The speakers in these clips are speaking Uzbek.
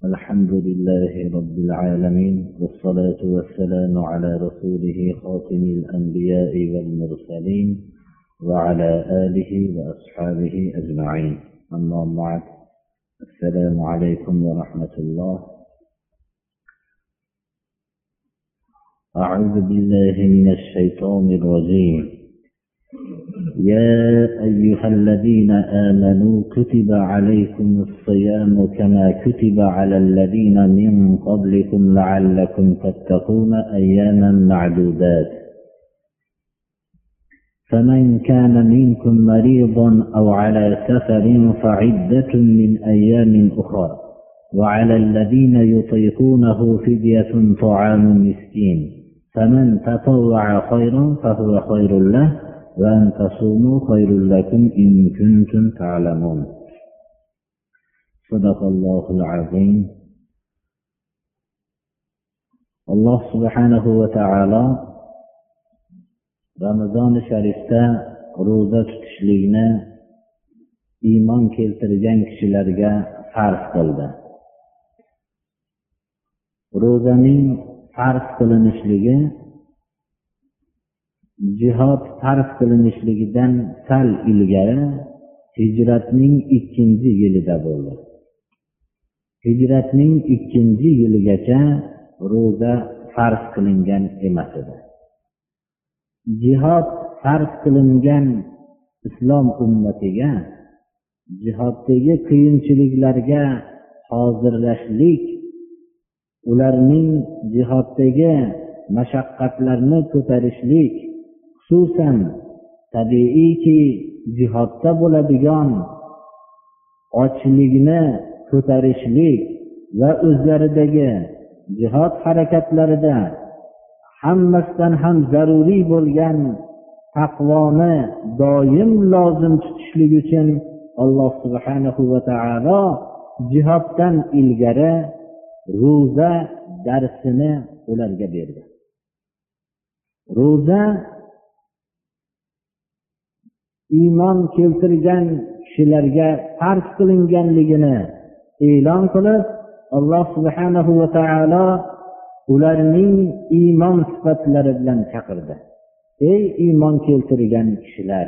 الحمد لله رب العالمين، والصلاة والسلام على رسوله خاتم الأنبياء والمرسلين وعلى آله وأصحابه أجمعين. أما بعد، السلام عليكم ورحمة الله. أعوذ بالله من الشيطان الرجيم. يا أيها الذين آمنوا كتب عليكم الصيام كما كتب على الذين من قبلكم لعلكم تتقون أياما معدودات. فمن كان منكم مريضا أو على سفر فعدة من أيام أخرى، وعلى الذين يطيقونه فدية طعام مسكين، فمن تطوع خيرا فهو خير له، وأن تصوموا خير لكم إن كنتم تعلمون. صدق الله العظيم. الله سبحانه وتعالى رمضان sharifda ro'za tutishlikni iymon keltirgan kishilarga farz qildi. Ro'zaning farz qilinishligi jihod farz qilinishligidan sal ilgari hijratning 2-yilida bo'ldi. Hijratning 2-yiligacha ro'za farz qilingan emas edi. Jihod farz qilingan islom ummatiga jihoddagi qiyinchiliklarga hozirlashlik, ularning jihoddagi mashaqqatlarni ko'tarishlik, xususan tabiiyki jihodda bo'ladigan ochlikni ko'tarishlik va o'zlaridagi jihod harakatlarida hammasidan ham zaruriy bo'lgan taqvoni doim lozim tutishlik uchun Alloh subhanahu va taolo jihoddan ilgari ro'za darsini ularga berdi. Ro'za iymon keltirgan kishilarga farz qilinganligini e'lon qilib, Alloh subhanahu va taolo ularning iymon sifatlari bilan chaqirdi. Ey iymon keltirgan kishilar!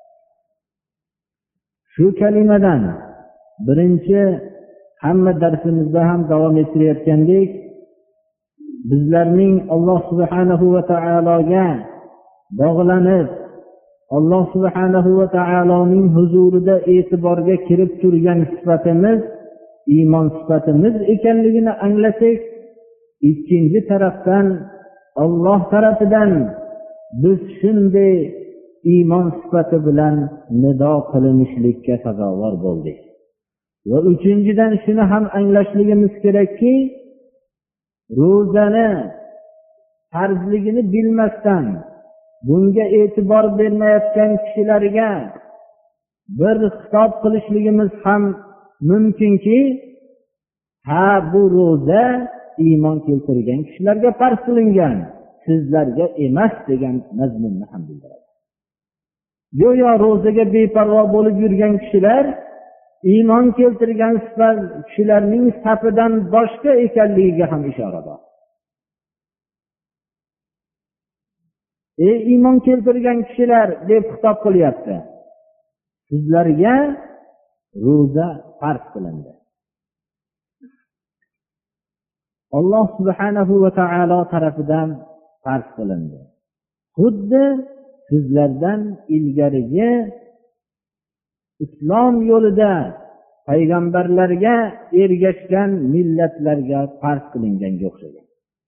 Shu kalimadan birinchi hamma darsimizda ham davom ettirayotgandek, bizlarning Alloh subhanahu va taologa bog'lanib, Alloh subhanahu va taoloning huzurida e'tiborga kirib turgan sifatimiz iymon sifatimiz ekanligini anglasak, ikkinchi tarafdan Alloh tarafidan biz shunday iymon sifati bilan nido qilinishlikka sazovor bo'ldik. Va uchinchidan shuni ham anglashligimiz kerakki, ro'zani farzligini bilmasdan bunga e'tibor bermayotgan kishilarga bir xitob qilishligimiz ham mumkinki, ha bu ro'za iymon keltirgan kishilarga farz qilingan, sizlarga emas degan mazmunni ham bildiradi. Go'yo ro'zaga beparvo bo'lib yurgan kishilar iymon keltirgan kishilarning safidan boshqa ekanligiga ham ishora bor. Ey iymon keltirgan kishilar deb xitob qilyapti. Sizlarga ro'za farz qilindi. Alloh subhanahu va taolo tarafidan farz qilindi. Xuddi sizlardan ilgarigi islom yo'lida payg'ambarlarga ergashgan millatlarga farz qilinganga o'xshagan.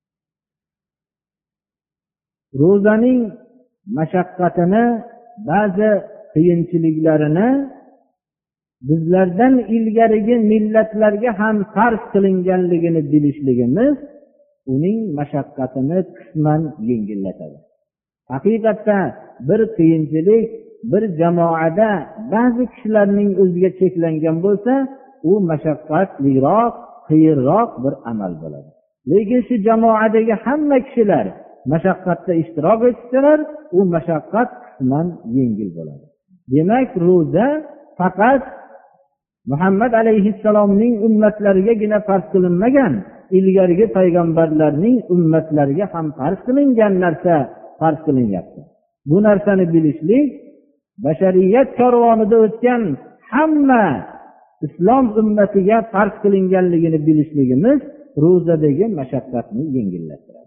Ro'zaning mashaqqatini, ba'zi qiyinchiliklarini bizlardan ilgarigi millatlarga ham farz qilinganligini bilishligimiz uning mashaqqatini qisman yengillatadi. Haqiqatda bir qiyinchilik bir jamoada ba'zi kishilarning o'ziga cheklangan bo'lsa, u mashaqqatliroq, qiyinroq bir amal bo'ladi. Lekin shu jamoadagi hamma kishilar mashaqqatda ishtirok etsalar, u mashaqqat qisman yengil bo'ladi. Demak, ro'za faqat Muhammad alayhissalomning ummatlarigagina farz qilinmagan, ilgarigi payg'ambarlarning ummatlariga ham farz qilingan narsa farz qilinyapti. Bu narsani bilishlik bashariyat karvonida o'tgan hamma islom ummatiga farz qilinganligini bilishligimiz ro'zadagi mashaqqatni yengillattiradi.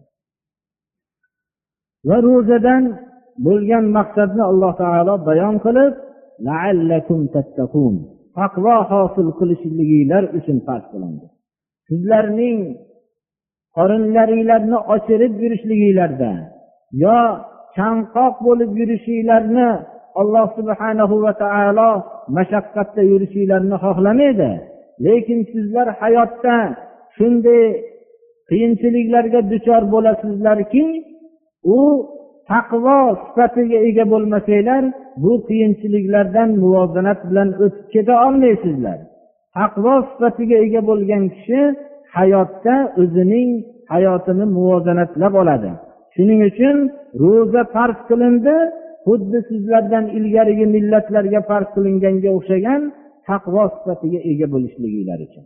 Va ro'zadan bo'lgan maqsadni Alloh taolo bayon qilib, la'allakum tattaqun, taqvo hosil qilishliginglar uchun farz qilindi. Sizlarning qorinlaringlarni ochirib yurishliginglarda yo chanqoq bo'lib yurishinglarni Alloh subhanahu va taolo mashaqqatda yurishinglarni xohlamaydi. Lekin sizlar hayotda shunday qiyinchiliklarga duchor bo'lasizlarki, u taqvo sifatiga ega bo'lmasanglar, bu qiyinchiliklardan muvozanat bilan o'tib keta olmaysizlar. Taqvo sifatiga ega bo'lgan kishi hayotda o'zining hayotini muvozanatlab oladi. Shuning uchun ro'za farz qilindi, xuddi sizlardan ilgarigi millatlarga farz qilinganga o'xshagan taqvo sifatiga ega bo'lishliginglar uchun.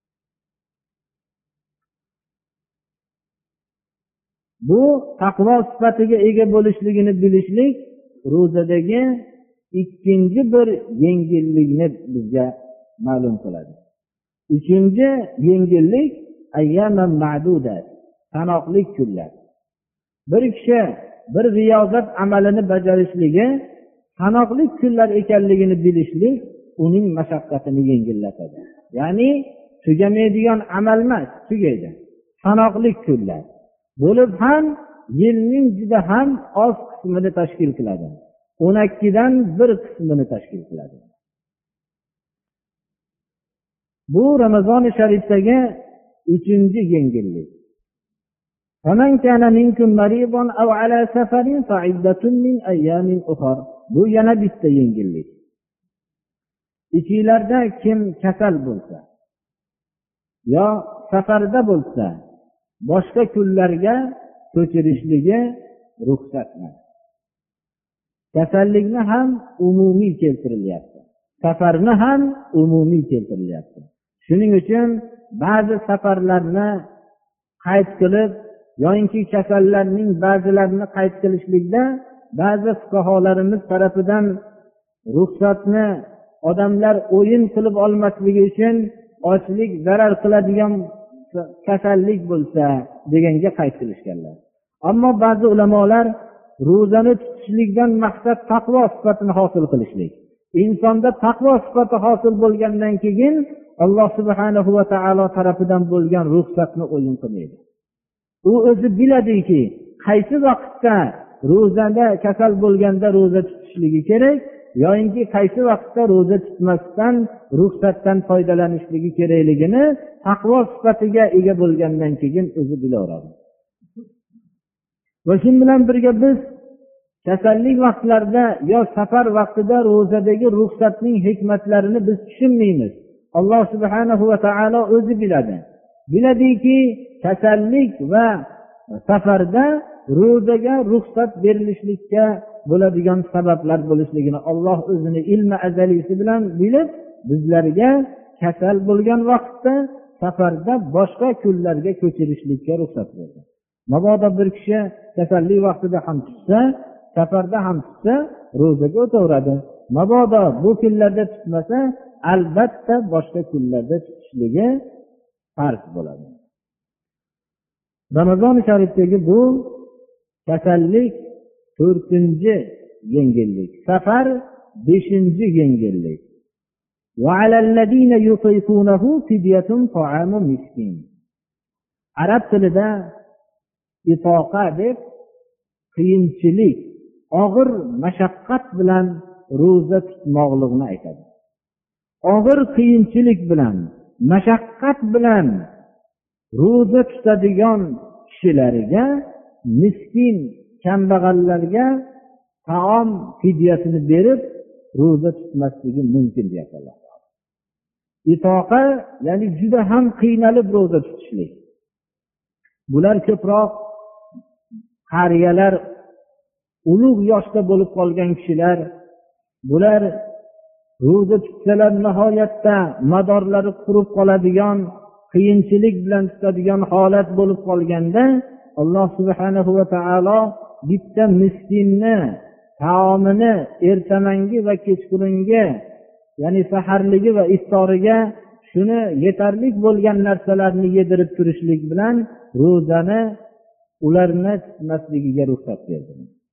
Bu taqvo sifatiga ega bo'lishligini bilishlik ro'zadagi ikkinchi bir yengillikni bizga ma'lum qiladi. Uchinchi yengillik ayyaman ma'dudat, sanoqli kunlar. Bir kishi bir riyozat amalini bajarishligi sanoqli kunlar ekanligini bilishlik uning mashaqqatini yengillatadi. Ya'ni tugamaydigan amal emas, tugaydi. Sanoqli kunlar bo'lib ham yilning juda ham oz qismini tashkil qiladi. 12 dan 1 qismini tashkil qiladi. Bu Ramazon-i sharifdagi 3-chi yengillik. فَمَنْ كَانَ مِنْكُمْ مَرِيضًا أَوْ عَلَى سَفَرٍ فَعِدَّةٌ مِنْ أَيَّامٍ أُخَرَ. Bu yana bitta yengillik. İchinglarda kim kasal bo'lsa yo safarda bo'lsa, boshqa kunlarga ko'chirishligi ruxsatmi? Kasallikni ham umumiy keltirilyapti. Safarni ham umumiy keltirilyapti. Shuning uchun ba'zi safarlarni qayd qilib yoki kasallarning ba'zilarini qayd qilishlikda ba'zi fuqarolarimiz tarafidan ruxsatni odamlar o'yin qilib olmasligi uchun ochlik zarar qiladigan kasallik bo'lsa deganga qayd qilishganlar. Ammo ba'zi ulamolar ro'zani tutishlikdan maqsad taqvo sifatini hosil qilishlik. Insonda taqvo sifati hosil bo'lgandan keyin Alloh subhanahu va taolo tarafidan bo'lgan ruxsatni o'yin qilmaydi. U o'zi biladiki, qaysi vaqtda ro'zada kasal bo'lganda ro'za tutishligi kerak yoki qaysi vaqtda ro'za tutmasdan ruxsatdan foydalanishligi kerakligini taqvo sifatiga ega bo'lgandan keyin o'zi bilaveradi. Va shu bilan birga biz kasallik vaqtlarida yo safar vaqtida ro'zadagi ruxsatning hikmatlarini biz tushunmaymiz. Alloh subhanahu va taolo o'zi biladi. Biladiki, kasallik va safarda ro'zaga ruxsat berilishlikka bo'ladigan sabablar bo'lishligini Alloh o'zini ilmi azalisi bilan bilib, bizlarga kasal bo'lgan vaqtda safarda boshqa kunlarga ko'chirishlikka ruxsat berdi. Mabodo bir kishi kasallik vaqtida ham tutsa, safarda ham tutsa, ro'zaga o'taveradi. Mabodo bu kunlarda tutmasa, albatta boshqa kunlarda tutishligi farz bo'ladi. Ramazon-i sharifdagi bu kasallik 4-chi yengillik, safar 5-chi yengillik. Va alallazina yutiqunahu fidyatun ta'amu miskin. Arab tilida itoqa deb qiyinchilik, og'ir mashaqqat bilan ro'za tutmoqlikni aytadi. Og'ir qiyinchilik bilan, mashaqqat bilan ro'za tutadigan kishilarga, miskin kambag'allarga taom fidyasini berib ro'za tutmasligi mumkin deyaptilar. Itoqa, ya'ni juda ham qiynalib ro'za tutishlik. Bular ko'proq qariyalar, ulug' yoshda bo'lib qolgan kishilar, bular ro'za tutsalar nihoyatda madorlari qurib qoladigan, qiyinchilik bilan tutadigan holat bo'lib qolganda, Alloh subhanahu va taolo bitta miskinni taomini ertamangi va kechqurungi, ya'ni saharligi va iftoriga shuni yetarli bo'lgan narsalarni yedirib turishlik bilan ro'zani ularni tutmasligiga ruxsat berdi.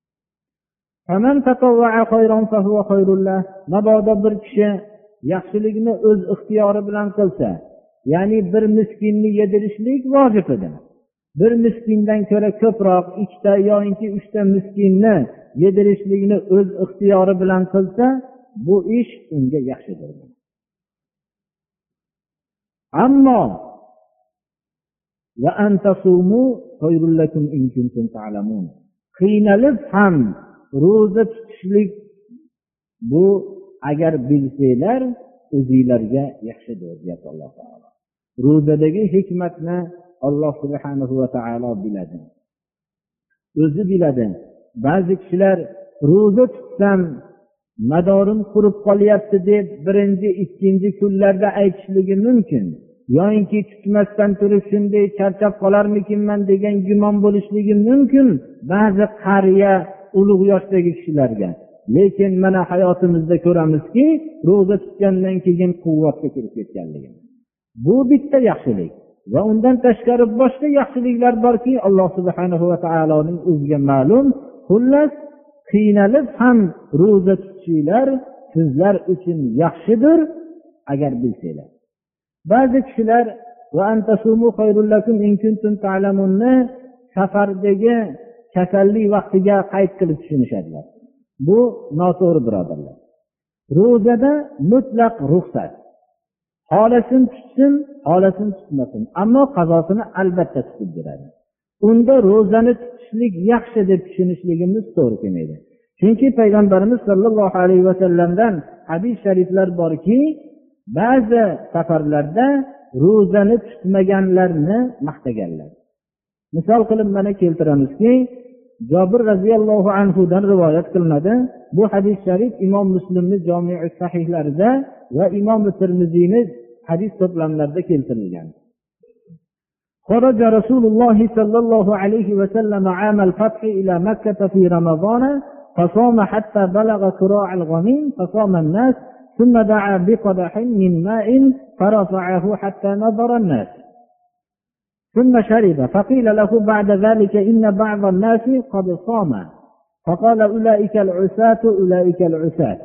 Mabodo bir kishi yaxshilikni o'z ixtiyori bilan qilsa, ya'ni bir miskinni yedirishlik vojib edi. Bir miskindan ko'ra ko'proq 2 ta yoki 3 ta miskinni yedirishlikni o'z ixtiyori bilan qilsa, bu ish unga yaxshidir. Ammo va antasumu khayrul lakum in kuntum ta'lamun. Qiynalib ham ro'za tutishlik bu agar bilsanglar o'zingizlarga yaxshidir, deydi Alloh taolo. Ro'zadagi hikmatni Alloh subhanahu va taolo biladi. O'zi biladi. Ba'zi kishilar ro'za tutsam madorim qurib qolyapti deb birinchi, ikkinchi kunlarda aytishligi mumkin. Yo'inki tutmasdan turib shunday charchab qolarmikinman degan gumon bo'lishligi mumkin ba'zi qariya, ulug' yoshdagi kishilarga. Lekin mana hayotimizda ko'ramizki, ro'za tutgandan keyin quvvatga kirib ketganligi. Bu bitta yaxshilik. Va undan tashqari boshqa yaxshiliklar borki, Alloh subhanahu va taoloning o'ziga ma'lum. Xullas, qiynalib ham ro'za tutishinglar sizlar uchun yaxshidir agar bilsanglar. Ba'zi kishilar va antasumu khayrul lakum in kuntum ta'lamunni safardagi kasallik vaqtiga qayd qilib tushunishadilar. Bu noto'g'ri birodarlar. Ro'zada mutlaq ruxsat. Holasin tutsin, holasin tutmasin, ammo qazosini albatta tutib beradi. Unda ro'zani tutishlik yaxshi deb tushunishligimiz to'g'ri kelmaydi. Chunki payg'ambarimiz sollallohu alayhi va sallamdan hadis shariflar borki, ba'zi safarlarda ro'zani tutmaganlarni maqtaganlar. Misol qilib mana keltiramizki, Jabir radhiyallohu anhu dan rivoyat qilinadi. Bu hadis sharif Imom Muslimning Jami' sahihlarida va Imom Tirmiziyning hadis to'plamlarida keltirilgan. خرج رسول الله صلى الله عليه وسلم عام الفتح إلى مكة في رمضان فصام حتى بلغ كراع الغميم فصام الناس ثم دعا بقدح من ماء فرفعه حتى نظر الناس ثم شرب فقيل له بعد ذلك إن بعض الناس قد صام فقال أولئك العساة أولئك العساة.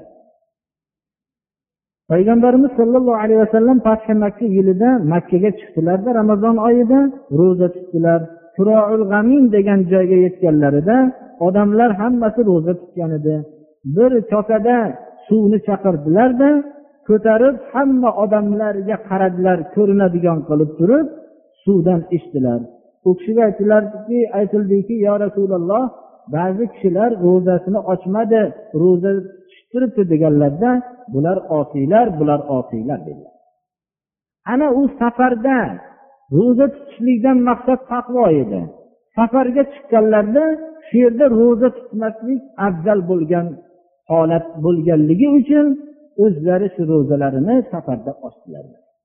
Payg'ambarimiz sollallohu alayhi vasallam Fath Makka yilida Makkaga chiqdilarda, Ramazon oyida ro'za tutdilar. Qura'ul G'amim degan joyga yetganlarida odamlar hammasi ro'za tutgan edi. Bir kosada suvni chaqirdilar-da, ko'tarib hamma odamlarga qaradilar, ko'rinadigan qilib turib, suvdan ichdilar. U kishiga aytildiki, "Ya Rasululloh, ba'zi kishilar ro'zasini ochmadi, ro'za turibdi" deganlarda, bular osiylar dedilar. Ana u safarda ro'za tutishlikdan maqsad taqvo edi. Safarga chiqqanlarda shu yerda ro'za tutmaslik afzal bo'lgan holat bo'lganligi uchun o'zlari shu ro'zalarini safarda ochdilar.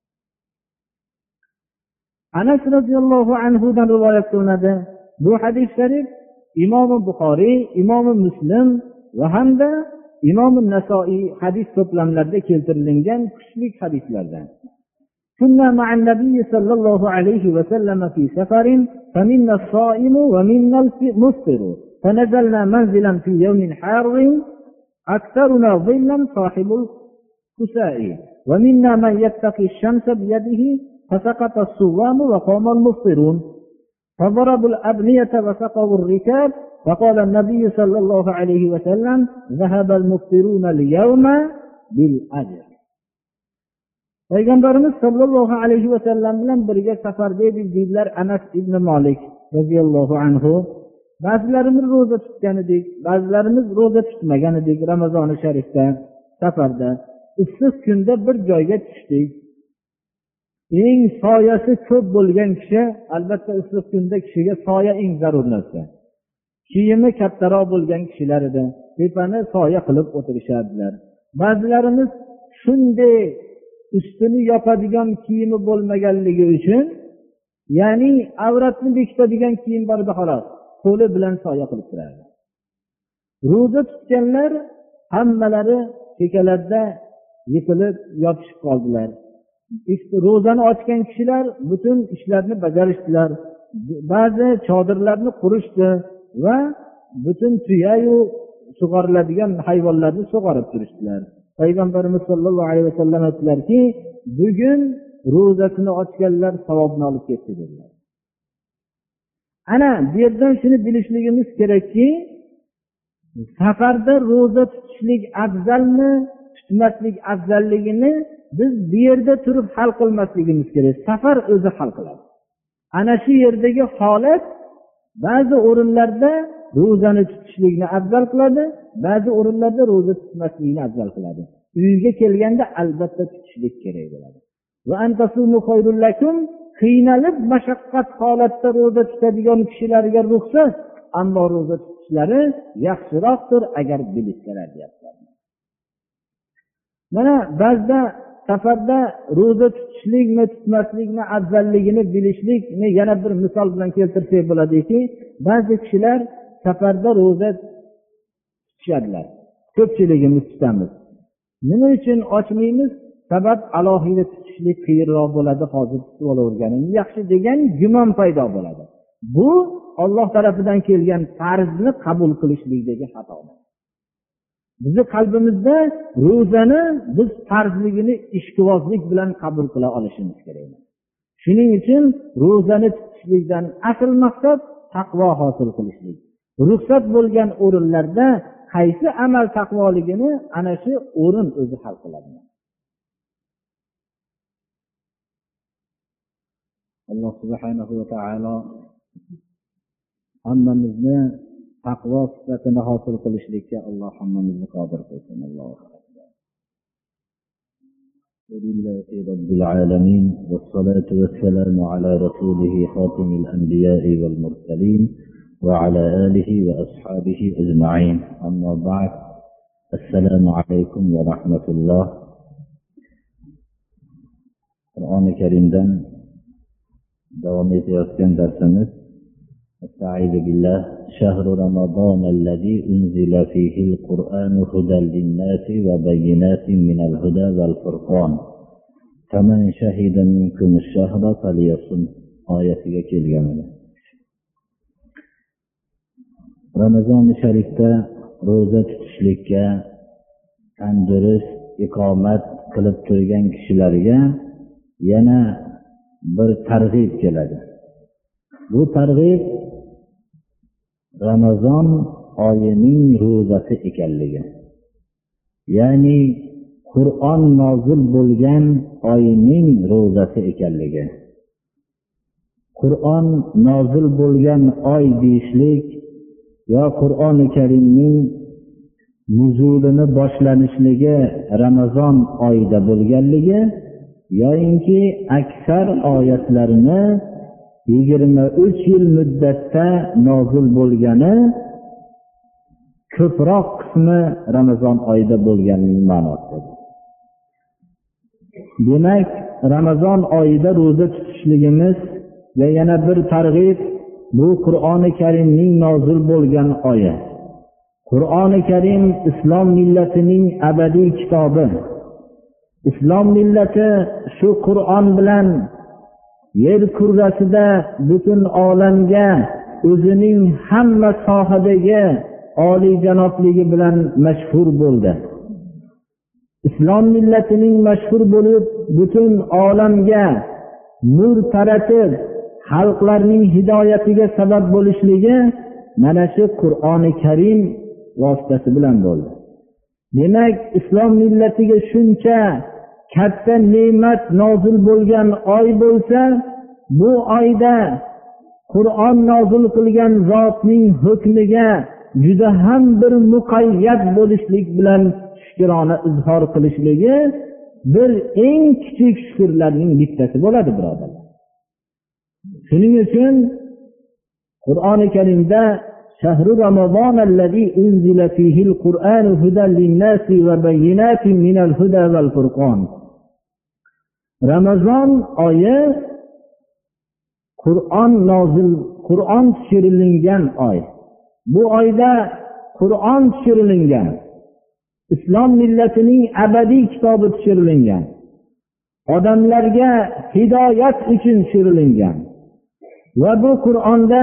Anas radhiyallohu anhu dan rivoyat qilinadi. Bu hadis sharif Imom Buxoriy, Imom Muslim va hamda Imom Nasoiy hadis to'plamlarida keltirilgan kuchli hadislardan. Kunna ma'an nabiy sallallohu alayhi va sallam fi safarin faminna as-sa'imu wa minna al-muftiru fanazalna manzilan fi yawmin harin aktharuna dhillan sahibul kusa'i wa minna man yattaqi ash-shamsa bi yadihi fasaqata as-suwamu wa qama al-muftirun فضربوا الأبنية وسقوا الركاب فقال النبي صلى الله عليه وسلم ذهب المفطرون اليوم بالأجر. Payg'ambarimiz sollallohu alayhi va sallam bilan birga safarda edik deydilar Anas ibn Malik radhiyallohu anhu. Ba'zilarimiz ro'za tutgan edik, ba'zilarimiz ro'za tutmagan edik. Ramazoni sharifda safarda issiq kunda bir joyga tushdik. Eng soyasi ko'p bo'lgan kishi, albatta issiq kunda kishiga soya eng zarur narsa. Kiyimi kattaroq bo'lgan kishilar edi. Tepani soya qilib o'tirishardilar. Ba'zilarimiz shunday ustini yopadigan kiyimi bo'lmaganligi uchun, ya'ni avratni bekitadigan kiyim bor edi xolos, qo'li bilan soya qilib turardi. Ro'za tutganlar hammalari chekalarda yiqilib yotishib qoldilar. Ro'zani ochgan kishilar butun ishlarni bajarishdilar. Ba'zi chodirlarni qurishdi va butun tuyayu sug'oriladigan hayvonlarni sug'orib turishdilar. Payg'ambarimiz sollallohu alayhi vasallam aytdilarki, bugun ro'zasini ochganlar savobni olib ketdi dedilar. Ana bu yerdan shuni bilishligimiz kerakki, safarda ro'za tutishlik afzalmi, tutmaslik afzalligini biz bu yerda turib hal qilmasligimiz kerak. Safar o'zi hal qiladi. Ana shu yerdagi holat ba'zi o'rinlarda ro'zani tutishlikni afzal qiladi, ba'zi o'rinlarda ro'za tutmaslikni afzal qiladi. Uyga kelganda albatta tutishlik kerak bo'ladi. Va antasumu khayrul lakum, qiynalib mashaqqat holatda ro'za tutadigan kishilarga ruxsat, ammo ro'za tutishlari yaxshiroqdir agar bilishsalar deyaptilar. Mana ba'zida safarda ro'za tutishlikni tutmaslikni afzalligini bilishlikni yana bir misol bilan keltirsak bo'ladiki, ba'zi kishilar safarda ro'za tutishadilar. Ko'pchiligimiz tutamiz. Nima uchun ochmaymiz? Sabab alohida tutishlik qiyinroq bo'ladi, hozir tutib olaverganim yaxshi degan gumon paydo bo'ladi. Bu Alloh tarafidan kelgan farzni qabul qilishlikdagi xato. Bizi qalbimizda ro'zani biz farzligini ishqibozlik bilan qabul qila olishimiz kerak. Shuning uchun ro'zani tutishlikdan asl maqsad taqvo hosil qilishlik. Ruxsat bo'lgan o'rinlarda qaysi amal taqvoligini ana shu o'rin o'zi hal qiladi. Alloh subhanahu va taolo hammamizni taqvo sifatini hosil qilishlikka Alloh hammamizni qodir qilsin. Allohu akbar. Alhamdulillahi robbil alamin va salatu vassalamu ala rasulih khatimil anbiya'i wal mursalin va ala alihi va ashabihi ajma'in. Amma ba'd. Assalomu alaykum va rahmatulloh. Qur'oni Karimdan davom etayotgan darsimiz استعيذ بالله شهر رمضان الذي أنزل فيه القرآن هدى للناس وبينات من الهدى والفرقان فمن شهد منكم الشهر فليصم آياتك kelganida Ramazon sharifda ro'za tutishlikka tandurust iqomat qilib turgan kishilarga yana bir targ'ib keladi. Bu targ'ib Ramazon oyining ro'zasi ekanligi. Ya'ni Qur'on nozil bo'lgan oyining ro'zasi ekanligi. Qur'on nozil bo'lgan oy deyishlik yo Qur'oni Karimning nuzulini boshlanishligi Ramazon oyida bo'lganligi yoinki aksar oyatlarini 23 yil muddatda nozil bo'lgani ko'proq qismi Ramazon oyida bo'lganining ma'nosidir. Demak, Ramazon oyida ro'za tutishligimiz va yana bir targ'ib bu Qur'oni Karimning nozil bo'lgan oyi. Qur'oni Karim islom millatining abadiy kitobi. Islom millati shu Qur'on bilan yer kurrasida butun olamga o'zining hamma sohadagi oliyjanobligi bilan mashhur bo'ldi. Islom millatining mashhur bo'lib butun olamga nur taratib xalqlarning hidoyatiga sabab bo'lishligi mana shu Qur'oni Karim vositasi bilan bo'ldi. Demak, islom millatiga shuncha katta ne'mat nozil bo'lgan oy bo'lsa, bu oyda Qur'on nozil qilgan zotning hukmiga juda ham bir muqayyat bo'lishlik bilan shukrona izhor qilishligi bir eng kichik shukrlarning bittasi bo'ladi, birodarlar. Shuning uchun Qur'oni Karimda شهر رمضان الذي أنزل فيه القرآن هدى للناس وبينات من الهدى والفرقان. Ramazon oyi Qur'on tushirilgan oy. Bu oyda Qur'on tushirilgan. Islom millatining abadiy kitobi tushirilgan. Odamlarga hidoyat uchun tushirilgan. Va bu Qur'onda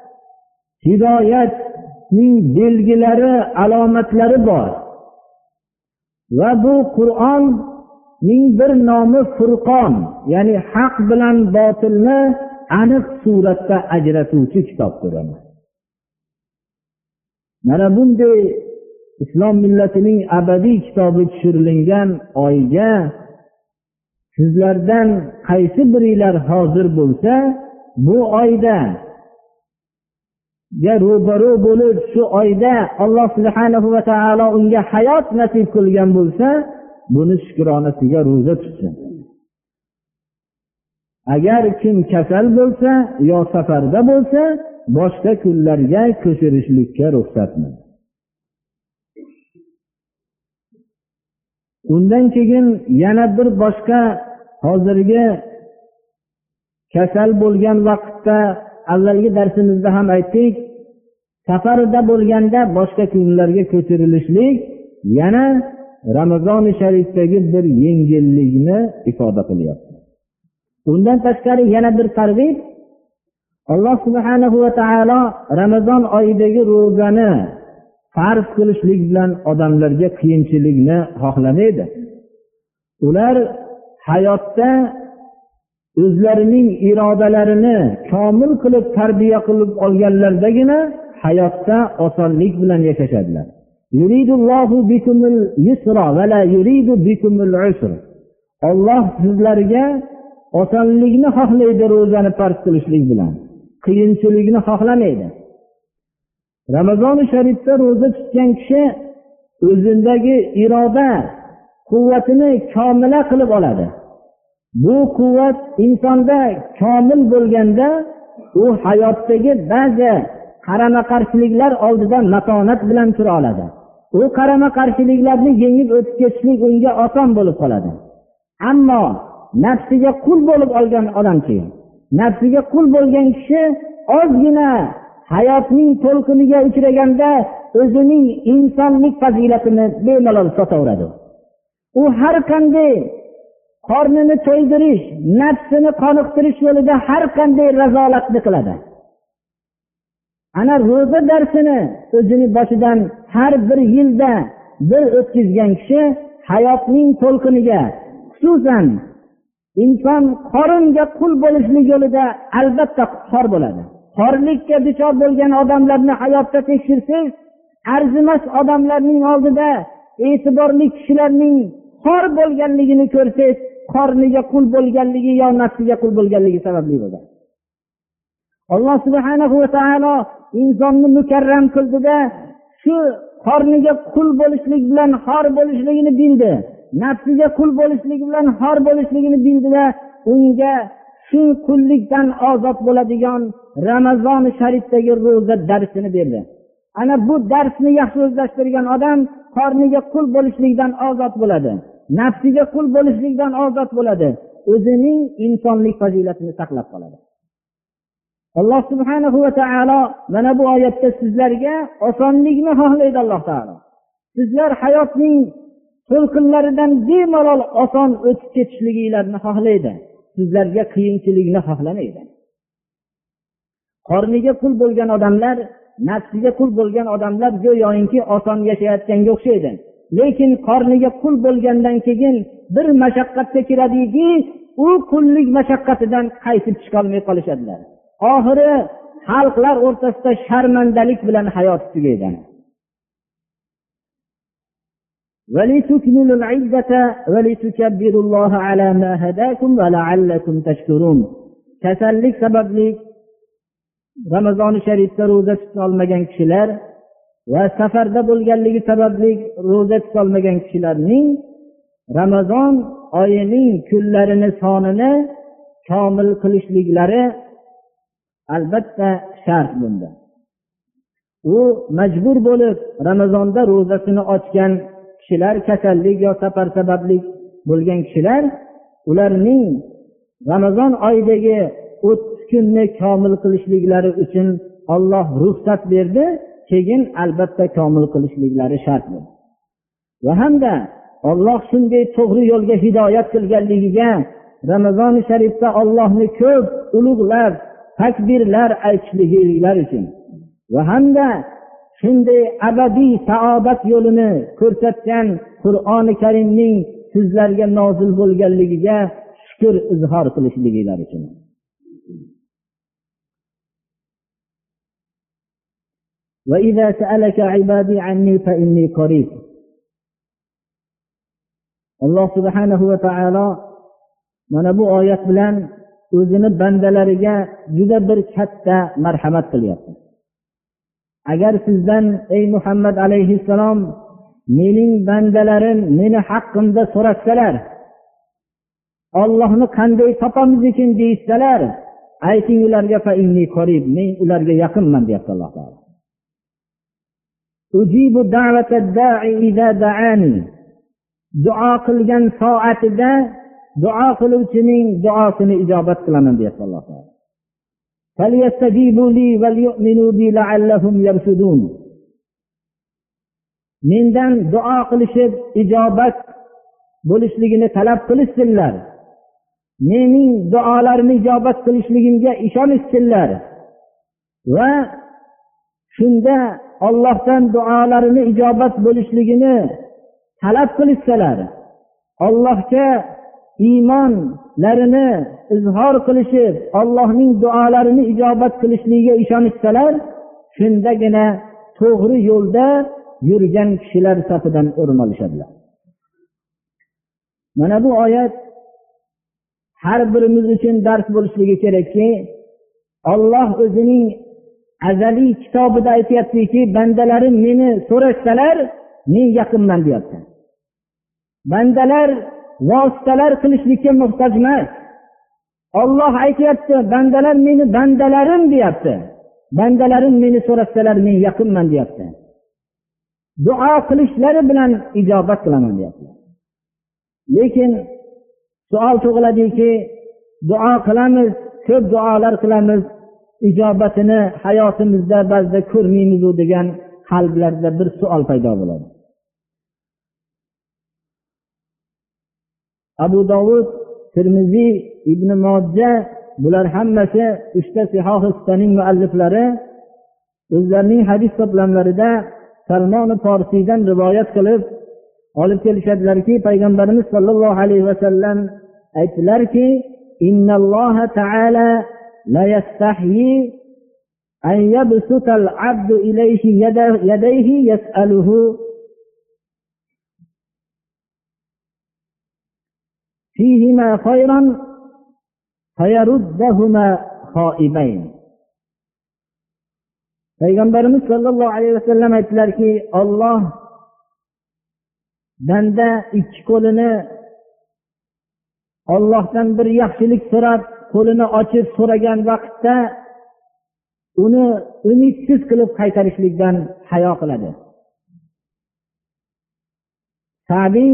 hidoyatning belgilari, alomatlari bor. Va bu Qur'onning bir nomi Furqon, ya'ni haq bilan botilni aniq suratda ajratuvchi kitobdir. Mana bunday islom millatining abadiy kitobi tushirilgan oyga sizlardan qaysi biringlar hozir bo'lsa, bu oyda ro'baro bo'lib, shu oyda Alloh subhanahu va taolo unga hayot nasib qilgan bo'lsa, buni shukronasiga ro'za tutsin. Agar kim kasal bo'lsa yo safarda bo'lsa, boshqa kunlarga ko'chirishlikka ruxsatmi? Undan keyin yana bir boshqa hozirgi kasal bo'lgan vaqtda avvalgi darsimizda ham aytdik, safarda bo'lganda boshqa kunlarga ko'chirilishlik yana Ramazon-i Sharifdagi bir yengillikni ifoda qilyapti. Undan tashqari yana bir targ'ib, Alloh subhanahu va taolo Ramazon oyidagi ro'zani farz qilishlik bilan odamlarga qiyinchilikni xohlamaydi. Ular hayotda o'zlarining irodalarini komil qilib tarbiya qilib olganlardagina hayotda osonlik bilan yashashadilar. Yuridullohu bikumul yusra va la yuridu bikumul usra. Alloh sizlarga osonlikni xohlaydi ro'zani farz qilishlik bilan, qiyinchilikni xohlamaydi. Ramazon-i Sharifda ro'za tutgan kishi o'zindagi iroda quvvatini komila qilib oladi. Bu quvvat insonda komil bo'lganda u hayotdagi ba'zi qarama-qarshiliklar oldida matonat bilan tura oladi. U qarama-qarshiliklarni yengib o'tib ketishlik unga oson bo'lib qoladi. Ammo nafsiga qul bo'lib olgan odamchi, nafsiga qul bo'lgan kishi ozgina hayotning to'lqiniga uchraganda o'zining insonlik fazilatini bemalol sotaveradi. U har qanday qornini to'ydirish, nafsini qoniqtirish yo'lida har qanday razolatni qiladi. Ana ro'za darsini o'zini boshidan har bir yilda bir o'tkazgan kishi hayotning to'lqiniga, xususan inson qoringa qul bo'lishlik yo'lida albatta xor bo'ladi. Xorlikka duchor bo'lgan odamlarni hayotda tekshirsangiz, arzimas odamlarning oldida e'tiborli kishilarning xor bo'lganligini ko'rsangiz, qorniga qul bo'lganligi yo nafsiga qul bo'lganligi sababli bo'ladi. Alloh subhanahu va taolo insonni mukarram qildida, shu qorniga qul bo'lishlik bilan xor bo'lishligini bildi. Nafsiga qul bo'lishlik bilan xor bo'lishligini bildida, unga shu qullikdan ozod bo'ladigan Ramazon-i Sharifdagi ro'za darsini berdi. Ana bu darsni yaxshi o'zlashtirgan odam qorniga qul bo'lishlikdan ozod bo'ladi. Nafsiga qul bo'lishlikdan ozod bo'ladi. O'zining insonlik fazilatini saqlab qoladi. Alloh subhanahu va taolo mana bu oyatda sizlarga osonlikni xohlaydi. Alloh taolo sizlar hayotning to'lqinlaridan bemalol oson o'tib ketishligingizni xohlaydi. Sizlarga qiyinchilikni xohlamaydi. Qorniga qul bo'lgan odamlar, nafsiga qul bo'lgan odamlar go'yoki oson yashayotganga o'xshaydi. Lekin qorniga qul bo'lgandan keyin bir mashaqqatga kiradiki, u qullik mashaqqatidan qaytib chiqa olmay qolishadilar. Oxiri xalqlar o'rtasida sharmandalik bilan hayot tugaydi. وَلِتُكْمِلُوا الْعِدَّةَ وَلِتُكَبِّرُوا اللَّهَ عَلَى مَا هَدَاكُمْ وَلَعَلَّكُمْ تَشْكُرُونَ. Kasallik sababli Ramazon-i Sharifda ro'za tuta olmagan kishilar va safarda bo'lganligi sababli ro'za tuta olmagan kishilarning Ramazon oyining kunlarini sonini komil qilishliklari albatta shart bunda. u majbur bo'lib Ramazonda ro'zasini ochgan kishilar, kasallik yo safar sababli bo'lgan kishilar, ularning Ramazon oyidagi 30 kunni komil qilishliklari uchun Alloh ruxsat berdi, keyin albatta komil qilishliklari shart bo'ldi. Va hamda Alloh shunday to'g'ri yo'lga hidoyat qilganligiga Ramazon-i Sharifda Allohni ko'p ulug'lab, takbirlar aytishliklar uchun va hamda shunday abadiy saodat yo'lini ko'rsatgan Qur'oni Karimning sizlarga nozil bo'lganligiga shukr izhor qilishliklar uchun. Va idza sa'alaka ibadi anni fa inni qarib. Alloh subhanahu va taolo mana bu oyat bilan o'zini bandalariga juda bir katta marhamat qilyapti. Agar sizdan ey Muhammad alayhissalom mening bandalarim meni haqqimda so'rasalar, Allohni qanday topamiz ekan deysalar, ayting ularga fa inni qarib, men ularga yaqinman deyapti Alloh taolo. Ujibu da'vatad da'i idza da'ani. Duo qilgan soatida duo qiluvchining duosini ijobat qilaman deyapti Alloh taolo. Falyastajibu li wal yu'minu bi la'allahum yarshudun. Mendan duo qilishib ijobat bo'lishligini talab qilishsinlar. Mening duolarimni ijobat qilishligimga ishonishsinlar. Va shunda Allohdan duolarini ijobat bo'lishligini talab qilishsalar, Allohga iymonlarini izhor qilishib, Allohning duolarini ijobat qilishligiga ishonishsalar, shundagina to'g'ri yo'lda yurgan kishilar safidan o'rin olishadilar. Mana bu oyat har birimiz uchun dars bo'lishligi kerakki, Alloh o'zining azaliy kitobida aytayaptiki, bandalarim meni so'rashsalar, men yaqinman deyapti. Bandalar vositalar qilishlikka muhtoj emas. Alloh aytayapti, bandalar meni bandalarim deyapti. Bandalarim meni so'rashsalar, men yaqinman deyapti. Duo qilishlari bilan ijobat qilaman deyapti. Lekin savol tug'iladiki, duo qilamiz, ko'p duolar qilamiz, ijobatini hayotimizda ba'zida ko'rmaymiz degan qalblarda bir savol paydo bo'ladi. Abu Dovud, Tirmiziy, Ibn Majah, bular hammasi uchta sahih-sittaning mualliflari o'zlarining hadis to'plamlarida Salmon Farsiydan rivoyat qilib olib kelishadilarki, payg'ambarimiz sollallohu alayhi vasallam aytdilarki, innalloha ta'ala la yastahyi an yabsuta al-'abdu ilayhi yadayhi yas'aluhu fihima khayran fayaruddahuma khaibayn. Payg'ambarimiz sollallohu alayhi vasallam aytdilarki, Alloh banda ikki qo'lini Allohdan bir yaxshilik so'rab, qo'lini ochib so'ragan vaqtda uni umidsiz qilib qaytarishlikdan hayo qiladi. Sabiy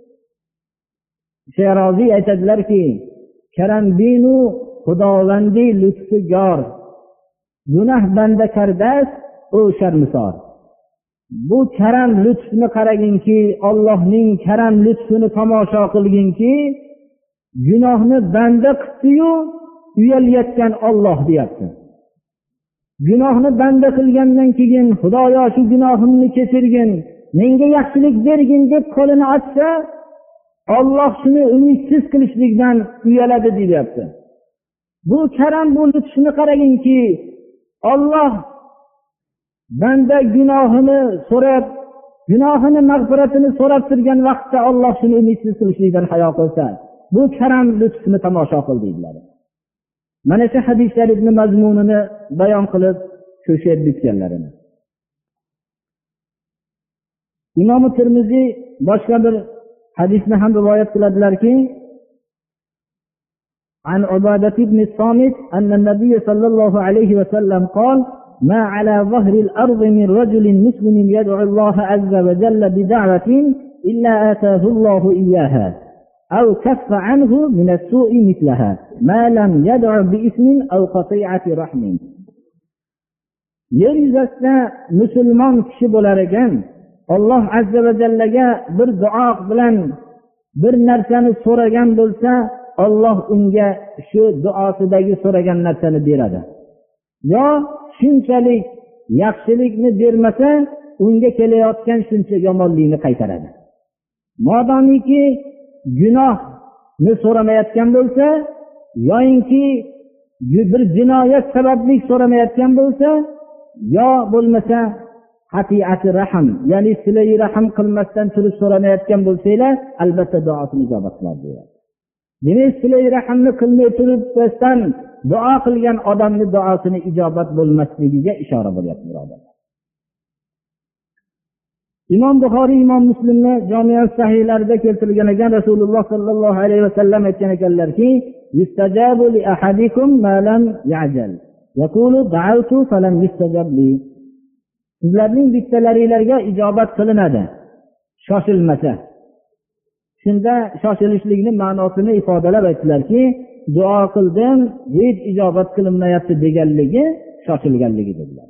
Sheroziy aytadilarki, karam binu xudovandi lutfigor, gunoh banda kardas o sharmisor. Bu karam lutfni qaraginki, Allohning karam lutfini tomosha qilginki, gunohni banda qildi-yu, uyalayotgan Alloh deyapti. Gunohni banda qilgandan keyin Xudoyo shu gunohimni kechirgin, menga yaxshilik bergin deb qo'lini ochsa, Alloh shuni umidsiz qilishlikdan uyaladi deyapti. Bu karam bu lutfni qaraginki, Alloh banda gunohini so'rab, gunohini mag'firatini so'rab turgan vaqtda Alloh shuni umidsiz qilishlikdan hayo qilsa, bu karam lutfni tomosha qil deydilar. Mana shu hadis sharifni mazmunini bayon qilib ko'shib bitganlarini. Imom Tirmiziy boshqa bir hadisni ham rivoyat qiladilarki, an Ubadah ibn Samit anna Nabiy sallallohu alayhi va sallam qol ما على ظهر الأرض من رجل مسلم يدعو الله عز وجل بدعوة إلا آتاه الله إياها أو كف عنه من السوء مثلها ما لم يدع بإثم أو قطيعة رحم. yer yuzasida musulmon kishi bo'lar ekan, Alloh azza va jallaga bir duo bilan bir narsani so'ragan bo'lsa, Alloh unga shu duosidagi so'ragan narsani beradi. Yo shunchalik yaxshilikni bermasa, unga kelayotgan shuncha yomonlikni qaytaradi. Modomiki gunohni so'ramayotgan bo'lsa, yoinki bir jinoyat sababli so'ramayotgan bo'lsa, yo bo'lmasa qati'ati rahm, ya'ni silay rahm qilmasdan turib so'ramayotgan bo'lsanglar, albatta duosini ijobat qiladi. Demak, silay rahmni qilmay turibdan duo qilgan odamning duosini ijobat bo'lmasligiga ishora bo'lyapti, birodarlar. Imom Buxoriy, Imom Muslimni Jami' sahihlarida keltirilgan ekan, Rasululloh sallallohu alayhi vasallam aytgan ekanlarki, "Yustajabu li ahadikum ma lam ya'jal. Yaqulu da'awtu falam yustajab li." Sizlarning bittalaringlarga ijobat qilinadi, shoshilmasa. Shunda shoshilishlikning ma'nosini ifodalab aytdilarki, duo qildim, hech ijobat qilinmayapti deganligi shoshilganligi dedilar.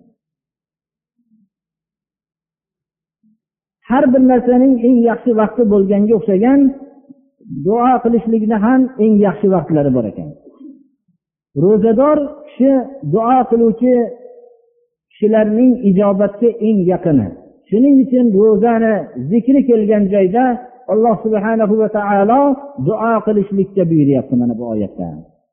Har bir narsaning eng yaxshi vaqti bo'lganga o'xshagan, duo qilishlikning ham eng yaxshi vaqtlari bor ekan. Ro'zador kishi duo qiluvchi kishilarning ijobatga eng yaqini. Shuning uchun ro'zani zikri kelgan joyda Alloh subhanahu va taolo duo qilishlikka buyuryapti mana bu oyatda.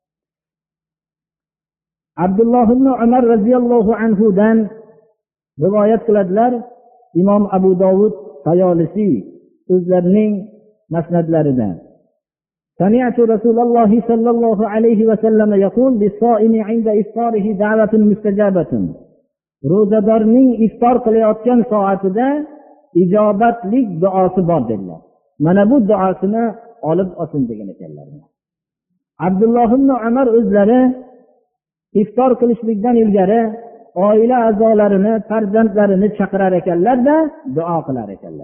Abdulloh ibn Umar radhiyallohu anhu dan rivoyat qiladilar. Imom Abu Dovud Tayolisi o'zlarining masnadlarida. Sami'tu Rasululloh sallallohu alayhi va sallam yaqul lis-so'imi 'inda iftarihi da'watun mustajabatun. Ro'zadorning iftor qilayotgan soatida ijobatlik duosi bor dedilar. Mana bu duosini olib olsin degan ekanlar. Abdulloh ibn Umar o'zlari iftor qilishlikdan ilgari oila a'zolarini, farzandlarini chaqirar ekanlar-da, duo qilar ekanlar.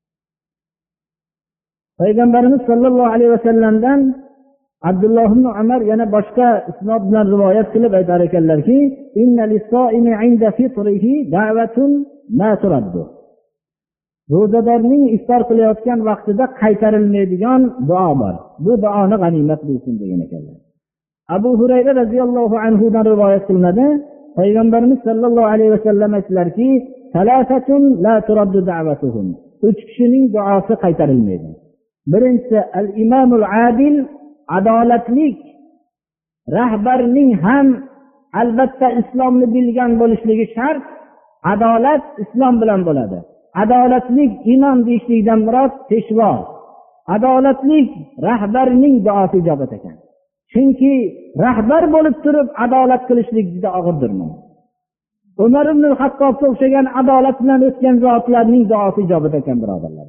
Payg'ambarimiz sollallohu alayhi vasallamdan Abdulloh ibn Umar yana boshqa isnod bilan rivoyat qilib aytar ekanlarki, "Inna lis-so'imi 'inda fitrihi da'watun ma turaddu." Ro'zadorning iftor qilayotgan vaqtida qaytarilmaydigan duo bor. Bu duoni g'animat bilsin degan ekanlar. Abu Hurayra radhiyallohu anhu dan rivoyat qilinadi. Payg'ambarimiz sollallohu alayhi vasallam aytdilarki, "Salasatun la turaddu da'watuhum." 3 kishining duosi qaytarilmaydi. Birinchisi al-imamul adil, adolatlik rahbarning ham albatta islomni bilgan bo'lishligi shart. Adolat islom bilan bo'ladi. Adolatlik imom deyishlikdan murod peshvo. Adolatlik rahbarning duosi ijobat ekan. Chunki rahbar bo'lib turib adolat qilishlik juda og'irdir. Umar ibn al-Hattobga o'xshagan adolat bilan o'tgan zotlarning duosi ijobat ekan, birodarlar.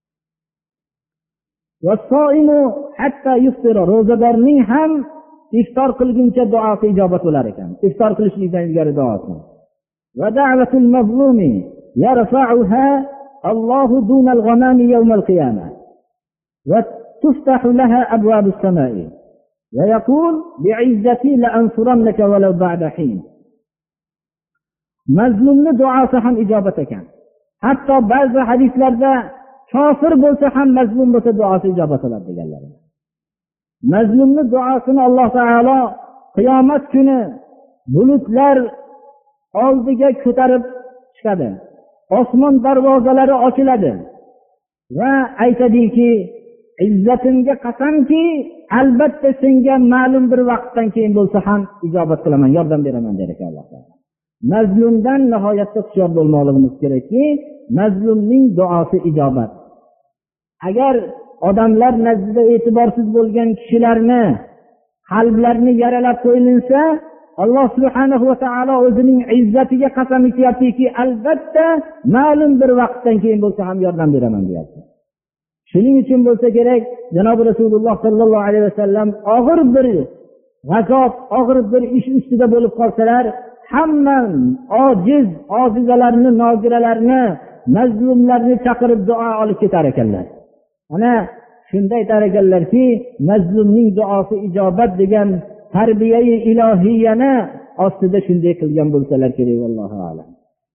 Va-so'imu hatta yuftira, ro'zadorning ham iftor qilguncha duosi ijobat bo'lar ekan. Iftor qilishlikdan ilgari duosi. Va da'vatul mazlumi yarfa'uha Allohu dunal ghamami yawmal qiyamah. Va tuftahu laha abwabus samai. Va yaqul bi'izzati la ansurannaka walau ba'da hin. Mazlumning duosi ham ijobat ekan. Hatto ba'zi hadislarda kofir bo'lsa ham mazlum bo'lsa duosi ijobat bo'ladi deganlar. Mazlumning duosini Alloh taolo qiyomat kuni bulutlar oldiga ko'tarib chiqadi. Osmon darvozalari ochiladi va aytadiki, izzatimga qasamki, albatta senga ma'lum bir vaqtdan keyin bo'lsa ham ijobat qilaman, yordam beraman der ekan Alloh taolo. Mazlumdan nihoyatda hushyor bo'lmoqligimiz kerakki, mazlumning duosi ijobat. Agar odamlar nazdida e'tiborsiz bo'lgan kishilarni qalblarini yaralab qo'yilsa, Alloh subhanahu va taolo o'zining izzatiga qasam ichayaptiki, albatta ma'lum bir vaqtdan keyin bo'lsa ham yordam beraman deyapti. Shuning uchun bo'lsa kerak, janob Rasululloh sallallohu alayhi vasallam og'ir bir g'azab, og'ir bir ish ustida bo'lib qolsalar, hamma ojiz, ojizalarni, nogiralarni, mazlumlarni chaqirib duo olib ketar ekanlar. Ana shunda aytar ekanlarki, mazlumning duosi ijobat degan tarbiyai ilohiyani ostida shunday qilgan bo'lsalar kerak, vallohu a'lam.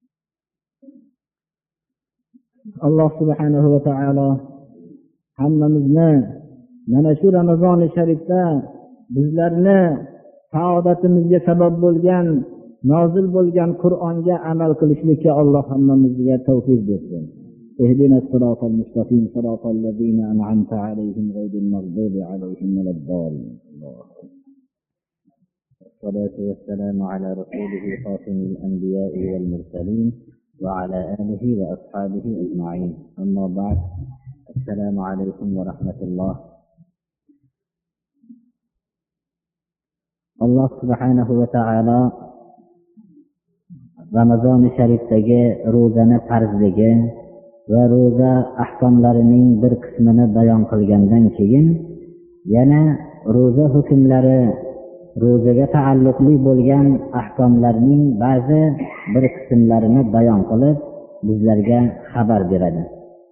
Alloh subhanahu va taolo hammamizni mana shu Ramazoni sharifda bizlarni saodatimizga sabab bo'lgan, nozil bo'lgan Qur'onga amal qilishlikka Alloh hammamizga tavfiq bersin. اهدنا الصراط المستقيم صراط الذين أنعمت عليهم غير المغضوب عليهم ولا الضالين. والصلاة والسلام على رسوله خاتم الأنبياء والمرسلين وعلى آله وأصحابه أجمعين. أما بعد، السلام عليكم ورحمة الله. الله سبحانه وتعالى رمضان sharifdagi ro'zani farzligi va ro'za ahkomlarining bir qismini bayon qilgandan keyin yana ro'za hukmlari, ro'zaga taalluqli bo'lgan ahkomlarning ba'zi bir qismlarini bayon qilib bizlarga xabar beradi.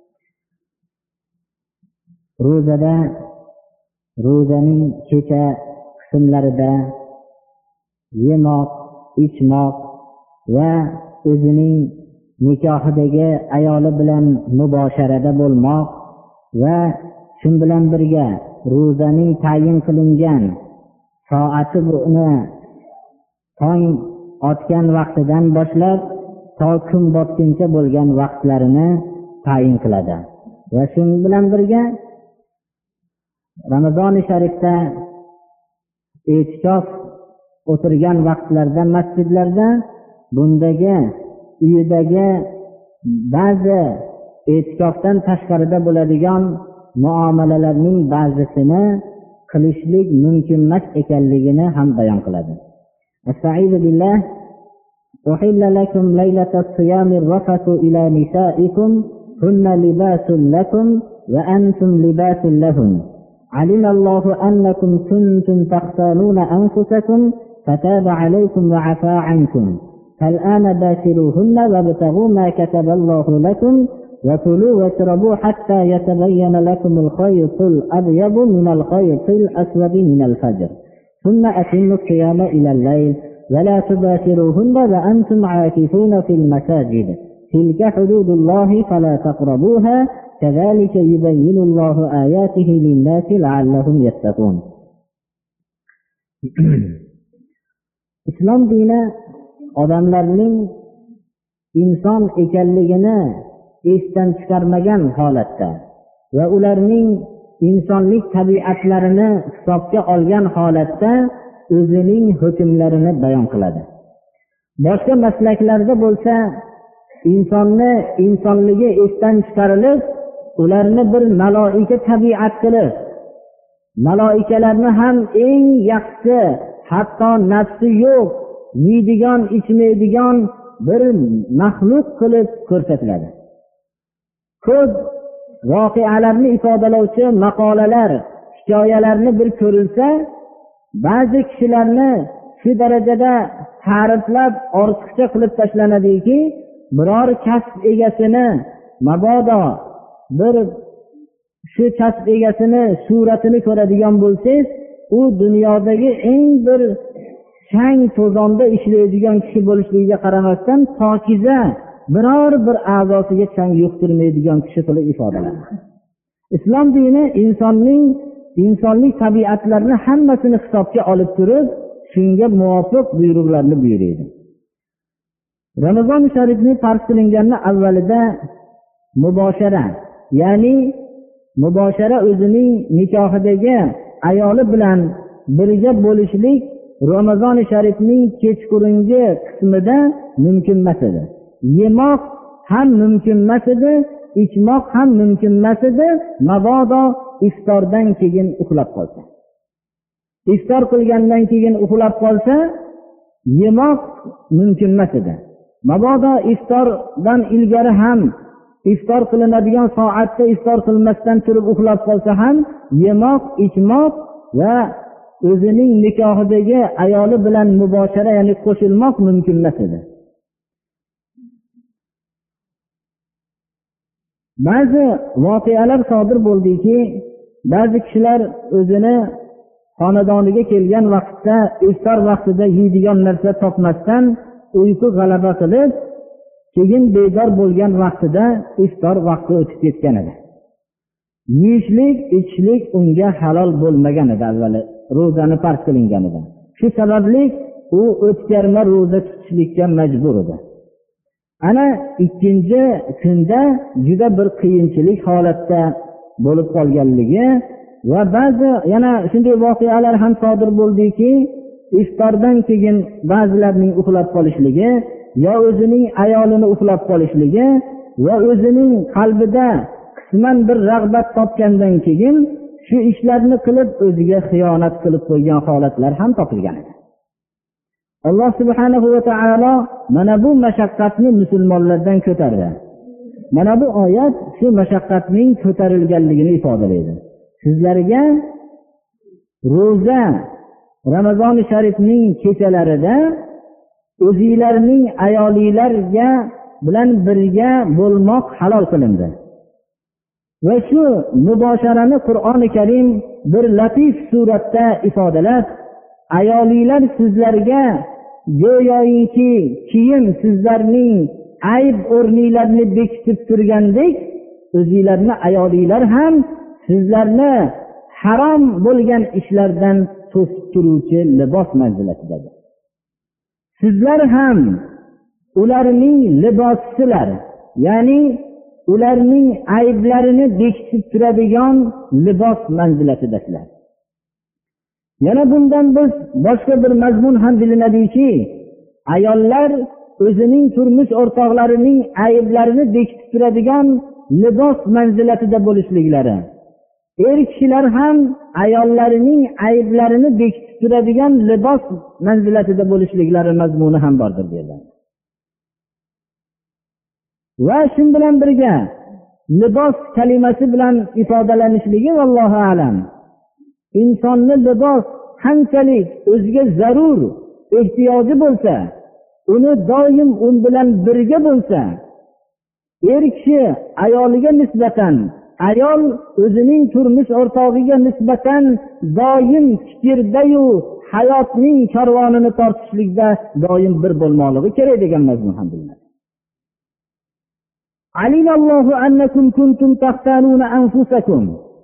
Ro'zaning kecha qismlarida yemoq, ichmoq va o'zining nikohidagi ayoli bilan mubosharada bo'lmoq va shu bilan birga ro'zaning tayin qilingan soati buni tong otgan vaqtidan boshlab to kun botguncha bo'lgan vaqtlarini tayin qiladi. Va shu bilan birga Ramazoni sharifda e'tikof o'tirgan vaqtlarda masjidlarda bundagi uyidagi ba'zi e'tikofdan tashqarida bo'ladigan muomalalarning ba'zisini qilishlik mumkin emas ekanligini ham bayon qiladi. Astagfiru billah. Uhilla lakum laylatas siyamir rafatu ila nisaikum hunna libasun lakum wa antum libasun lahum. علم الله أنكم كنتم تختانون أنفسكم فتاب عليكم وعفى عنكم فالآن باشروهن وابتغوا ما كتب الله لكم وكلوا واشربوا حتى يتبين لكم الخيط الأبيض من الخيط الأسود من الفجر ثم أتموا الصيام إلى الليل ولا تباشروهن وأنتم عاكفون في المساجد تلك حدود الله فلا تقربوها كذلك يبين الله آياته للناس لعلهم يتقون. Islom dini odamlarning inson ekanligini esdan chiqarmagan holatda va ularning insonlik tabiatlarini hisobga olgan holatda o'zining hukmlarini bayon qiladi. Boshqa maslaklarda bo'lsa insonni insonligi esdan chiqarilib, ularni bir maloika tabiat qilib, maloikalarni ham eng yaxshi, hatto nafsi yo'q, yeydigan, ichmaydigan bir maxluq qilib ko'rsatiladi. Ko'p voqealarni ifodalovchi maqolalar, hikoyalarni bir ko'rilsa, ba'zi kishilarni shu darajada ta'riflab ortiqcha qilib tashlanadiki, biror kasb egasini mabodo bir shu kasb egasini suratini ko'radigan bo'lsangiz, u dunyodagi eng bir chang to'zonda ishlaydigan kishi bo'lishligiga qaramasdan pokiza biror bir a'zosiga chang yuqtirmaydigan kishi qilib ifodalanadi. Islom dini insonlik tabiatlarini hammasini hisobga olib turib, shunga muvofiq buyruqlarni buyuradi. Ramazon sharifning farz qilinganini avvalida muboshara, ya'ni muboshara o'zining nikohidagi ayoli bilan birga bo'lishlik Ramazon sharifning kechqurungi qismida mumkin emas edi. Yemoq ham mumkin emas edi, ichmoq ham mumkin emas edi, mabodo iftordan keyin uxlab qolsa. Iftor qilgandan keyin uxlab qolsa, yemoq mumkin emas edi. Mabodo iftordan ilgari ham iftor qilinadigan soatda iftor qilmasdan turib uxlab qolsa ham yemoq, ichmoq va o'zining nikohidagi ayoli bilan muboshara, ya'ni qo'shilmoq mumkin emas edi. Ba'zi voqealar sodir bo'ldiki, ba'zi kishilar o'zini xonadoniga kelgan vaqtda, iftor vaqtida yeydigan narsa topmasdan uyqu g'alaba qilib, keyin bedor bo'lgan vaqtida iftor vaqti o'tib ketgan edi. Yeyishlik, ichishlik unga halol bo'lmagan edi avvali ro'zani farz qilinganida. Shu sababli u o'tkarma ro'za tutishlikka majbur edi. Ana ikkinchi kunda juda bir qiyinchilik holatda bo'lib qolganligi va ba'zi yana shunday voqealar ham sodir bo'ldiki, iftordan keyin ba'zilarning uxlab qolishligi yo o'zining ayolini uxlab qolishligi va o'zining qalbida qisman bir rag'bat topgandan keyin shu ishlarni qilib o'ziga xiyonat qilib qo'ygan holatlar ham topilgan edi. Alloh subhanahu va taolo mana bu mashaqqatni musulmonlardan ko'tardi. Mana bu oyat shu mashaqqatning ko'tarilganligini ifodalaydi. Sizlarga ro'za Ramazon-i sharifning kechalarida o'zingizlarning ayolingizlarga bilan birga bo'lmoq halol qilindi. Va shu mubosharani Qur'oni Karim bir latif suratda ifodalab, ayolinglar sizlarga go'yoki kiyim sizlarning ayb o'rninglarni bekitib turgandek, o'zingizlarning ayolinglar ham sizlarni harom bo'lgan ishlardan to'sib turuvchi libos manzilatidadir. Sizlar ham ularning libosisilar, ya'ni ularning ayblarini bekitib turadigan libos manzilatidasizlar. Yana bundan biz boshqa bir mazmun ham bilinadiki, ayollar o'zining turmush o'rtoqlarining ayblarini bekitib turadigan libos manzilatida bo'lishliklari. Er kishilar ham ayollarining ayblarini bekitib turadigan libos manzilatida bo'lishliklari mazmuni ham bordir deyiladi. Va shun bilan birga libos kalimasi bilan ifodalanishligi vallohu alam. Insonni libos qanchalik o'ziga zarur, ehtiyoji bo'lsa, uni doim un bilan birga bo'lsa, er kishi ayoliga nisbatan, ayol o'zining turmush o'rtog'iga nisbatan doim fikirda-yu hayotning karvonini tortishlikda doim bir bo'lmoqligi kerak degan mazmun ham bilinadi. Alimallohu annakum kuntum taxtanuna anfusakum.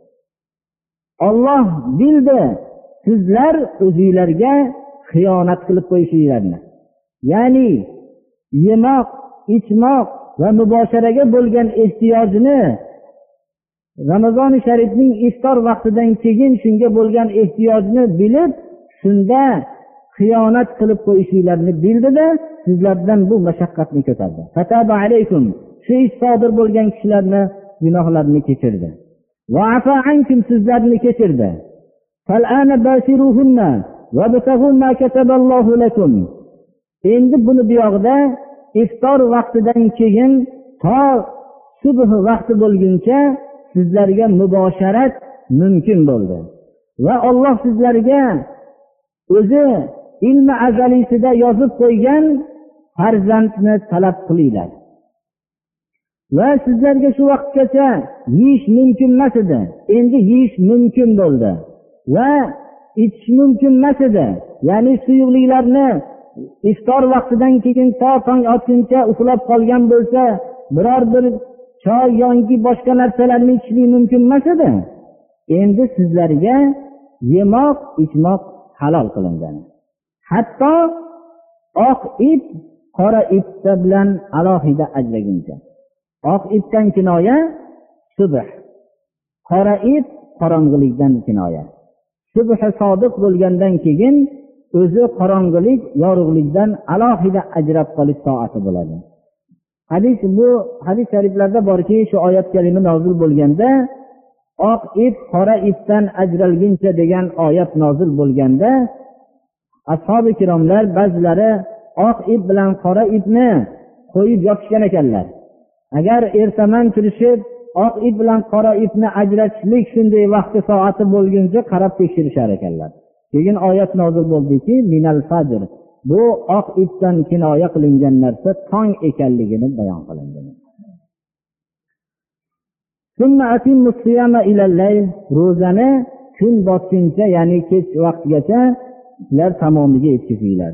Alloh bildi sizlar o'zingizlarga xiyonat qilib qo'yishinglarni. Ya'ni yemoq, ichmoq va mubosharaga bo'lgan ehtiyojini Ramazon-i sharifning iftor vaqtidan keyin shunga bo'lgan ehtiyojni bilib, shunda xiyonat qilib qo'yishinglarni bildida, sizlardan bu mashaqqatni ko'tardi. Fataba alaykum. Shu ish sodir bo'lgan kishilarni gunohlarini kechirdi. Va afa ankum, sizlarni kechirdi. Fal'ana basiruhunna wabtaghu ma kataballohu lakum. Endi buni buyog'ida iftor vaqtidan keyin to subh vaqti bo'lguncha sizlarga mubosharat mumkin bo'ldi. Va Alloh sizlarga o'zi ilmi azalisida yozib qo'ygan farzandni talab qilinglar. Va sizlarga shu vaqtgacha yeyish mumkin emas edi. Endi yeyish mumkin bo'ldi. Va ichish mumkin emas edi. Ya'ni suyuqliklarni iftor vaqtidan keyin to tong otguncha uxlab qolgan bo'lsa, biror bir choy yoki boshqa narsalarni ichishlik mumkin emas edi. Endi sizlarga yemoq, ichmoq halol qilingan. Hatto oq ip qora ip bilan alohida ajraguncha. Oq ipdan kinoya subh, qora ip qorong'ilikdan kinoya. Subh sodiq bo'lgandan keyin o'zi qorong'ilik, yorug'likdan alohida ajrab qolish soati bo'ladi. Bu hadis shariflarda borki, shu oyat kalima nozil bo'lganda oq ip qora ipdan ajralguncha degan oyat nozil bo'lganda, ashabi kiromlar ba'zilari oq ip bilan qora ipni qo'yib yopishgan ekanlar. Agar ertaman turishib oq ip bilan qora ipni ajratishlik shunday vaqti soati bo'lguncha qarab tekshirishar ekanlar. Keyin oyat nozil bo'ldiki, minal fajr. Bu oq itdan kinoya qilingan narsa tong ekanligini bayon qilindi. Ro'zani kun botguncha, ya'ni kech vaqtgacha sizlar tamomiga yetkazinglar.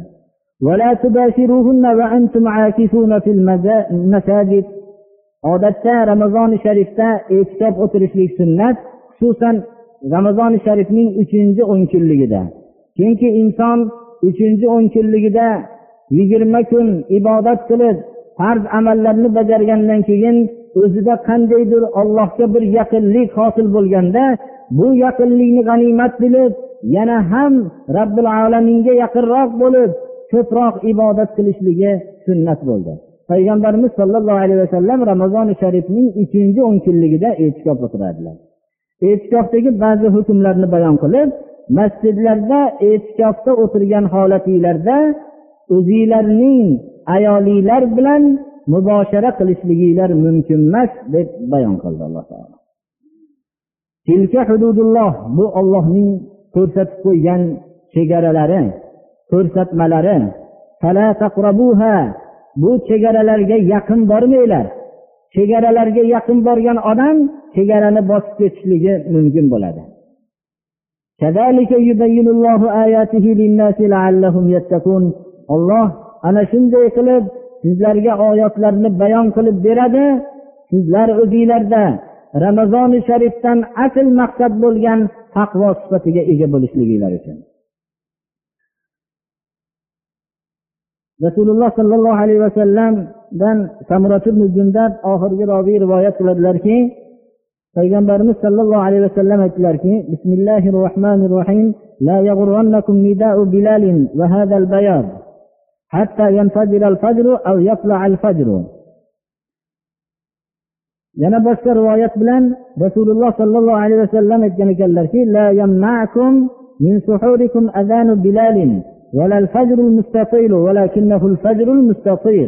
Odatda Ramazon sharifda e'tikof o'tirishlik sunnat, xususan Ramazon sharifning 3-10 kunligida. Chunki inson 3-10 kunligida 20 kun ibodat qilib, farz amallarni bajargandan keyin o'zida qandaydir Allohga bir yaqinlik hosil bo'lganda, bu yaqinlikni g'animat bilib, yana ham Robbil alaminga yaqinroq bo'lib, ko'proq ibodat qilishligi sunnat bo'ldi. Payg'ambarimiz sollallohu alayhi vasallam Ramazon sharifning 3-10 kunligida e'tikof o'tiradilar. E'tikofdagi ba'zi hukmlarni bayon qilib, masjidlarda e'tikofda o'tirgan holatinglarda o'zingizlarning ayolinglar bilan muboshara qilishliginglar mumkin emas deb bayon qildi Alloh taolo. Tilka hududulloh, bu Allohning ko'rsatib qo'ygan chegaralari, ko'rsatmalari. Fala taqrabuha, bu chegaralarga yaqin bormanglar. Chegaralarga yaqin borgan odam chegarani bosib ketishligi mumkin bo'ladi. Kadalika yubayyinullohu ayatihi lin-nasi la'allahum yattaqun. Alloh ana shunday qilib sizlarga oyatlarni bayon qilib beradi. Sizlar o'zingizlarda Ramazon sharifdan asl maqsad bo'lgan taqvo sifatiga ega bo'lishliginglar uchun. Rasululloh sallallohu alayhi vasallamdan Samura ibn Jundab oxirgi raviy rivoyat qiladilarki, Payg'ambarimiz sallallohu alayhi vasallam aytdilarki, Bismillahir rohmanir rohim, la yaghurrannakum nida'u Bilalin va hadal bayad hatta yanfajira al-fajr aw yatla al-fajr. Yana boshqa rivoyat bilan Rasululloh sallallohu alayhi vasallam aytgan ekanlarki, la yamna'akum min suhurikum adhanu Bilalin ولا الفجر المستطيل ولكنه الفجر المستطير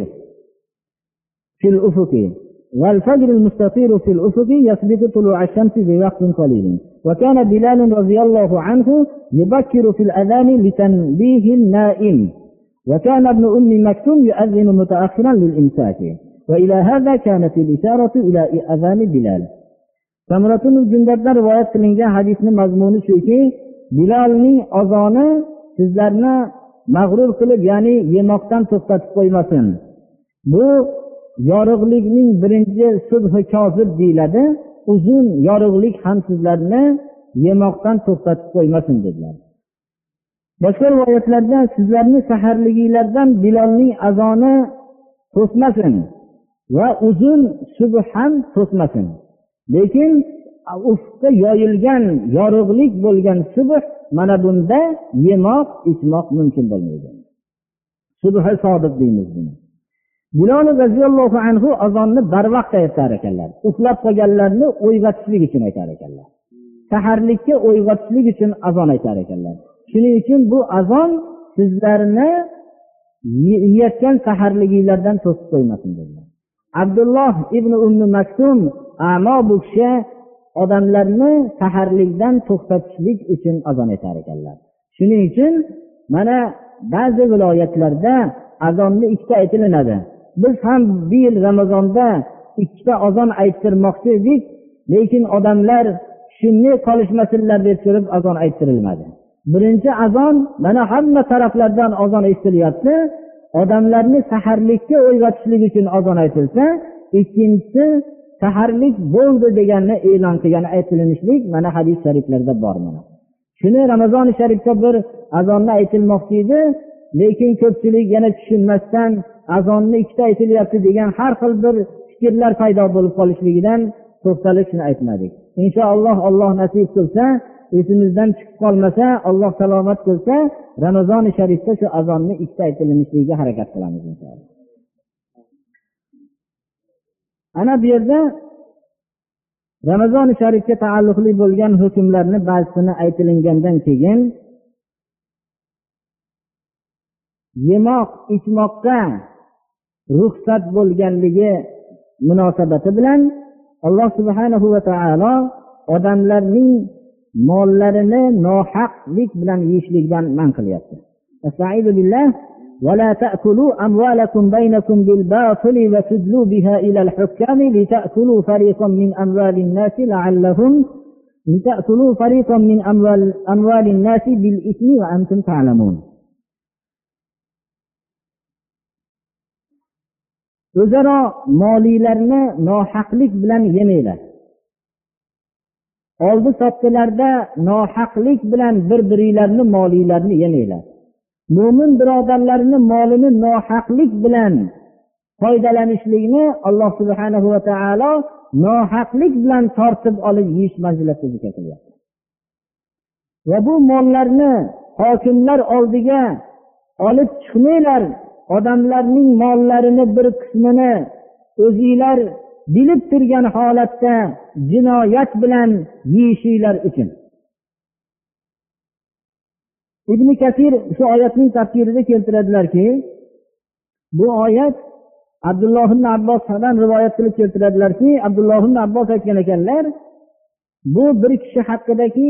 في الأفق والفجر المستطير في الأفق يسبق طلوع الشمس بوقت قليل. وكان بلال رضي الله عنه يبكر في الأذان لتنبيه النائم، وكان ابن أم مكتوم يؤذن متأخرا للإمساك، وإلى هذا كانت الإشارة إلى أذان بلال. Samura ibn Jundabdan rivoyat qilingan hadisning mazmuni shuki, Bilalning azoni sizlarni mag'rur qilib, ya'ni yemoqdan to'xtatib qo'ymasin. Bu yorug'likning birinchi subhi kozib deyiladi. Uzun yorug'lik ham sizlarni yemoqdan to'xtatib qo'ymasin dedilar. Boshqa rivoyatlarda sizlarni saharliginglardan Bilalning azoni to'smasin va uzun subh ham to'smasin. Lekin ufqda yoyilgan yorug'lik bo'lgan subh, mana bunda yemoq, ichmoq mumkin bo'lmaydi. Subhi sodiq deymiz buni. Bilal roziyallohu anhu azonni barvaqt aytar ekanlar. Uxlab qolganlarni uyg'otishlik uchun aytar ekanlar. Saharlikka uyg'otishlik uchun azon aytar ekanlar. Shuning uchun bu azon sizlarni yeyotgan saharliginglardan to'sib qo'ymasin dedilar. Abdulloh ibn Ummi Maktum amo bu kishi odamlarni saharlikdan to'xtatishlik uchun azon aytar ekanlar. Shuning uchun mana ba'zi viloyatlarda azonni ikkita aytilinadi. Biz ham bir yil Ramazonda ikkita azon ayttirmoqchi edik, lekin odamlar shunga qolishmasinlar deb turib azon ayttirilmadi. Birinchi azon mana hamma taraflardan azon aytilyapti. Odamlarni saharlikka uyg'otishlik uchun azon aytilsa, ikkinchisi saharlik bo'ldi deganni e'lon qilgan aytilinishlik mana hadis shariflarda bor mana. Shuni Ramazon sharifda bir azonni aytilmoqchi edi, lekin ko'pchilik yana tushunmasdan azonni ikkita aytilyapti degan har xil bir fikrlar paydo bo'lib qolishligidan to'xtalib shuni aytmadik. Inshaalloh Alloh nasib qilsa, esimizdan chiqib qolmasa, Alloh salomat qilsa, Ramazon sharifda shu azonni ikkita aytilishligiga harakat qilamiz inshaalloh. Ana bu yerda Ramazon sharifga taalluqli bo'lgan hukmlarni ba'zisini aytilingandan keyin yemoq, ichmoqqa ruxsat bo'lganligi munosabati bilan Alloh subhanahu va taolo odamlarning mollarini nohaqlik bilan yeyishlikdan man qilyapti. Estaizu billah ولا تأكلوا أموالكم بينكم بالباطل وتدلوا بها إلى الحكام لتأكلوا فريقا من أموال الناس لتأكلوا فريقا من أموال الناس بالإثم وأنتم تعلمون. O'zaro moliylarni nohaqlik bilan yemanglar. Oldi sotdilarda nohaqlik bilan bir-biringlarni moliylarni yemanglar. Mo'min birodarlarning molini nohaqlik bilan foydalanishlikni Alloh subhanahu va taolo nohaqlik bilan tortib olib yeyish manzilatida zikr qilyapti. Va bu mollarni hokimlar oldiga olib chiqmanglar. Odamlarning mollarini bir qismini o'zinglar bilib turgan holatda jinoyat bilan yeyishinglar uchun. Ibn Kasir shu oyatning tafsirida keltiradilarki, bu oyat Abdulloh ibn Abbosdan rivoyat qilib keltiradilarki, Abdulloh ibn Abbos aytgan ekanlar, bu bir kishi haqidagi